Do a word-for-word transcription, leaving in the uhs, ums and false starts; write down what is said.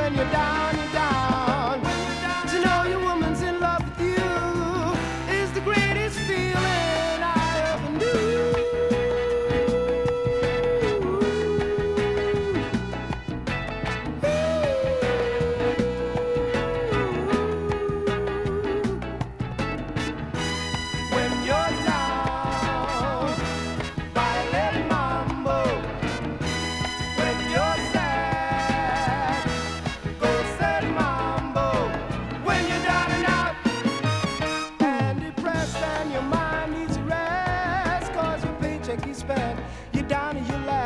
when you're down, you're down. To know your woman's in love with you is the greatest feeling I ever knew. When you're down, violin mambo. When you're sad, go sad mambo. When you're down and out and depressed and your mind needs a rest, cause your paycheck is spent, you're down and you're left.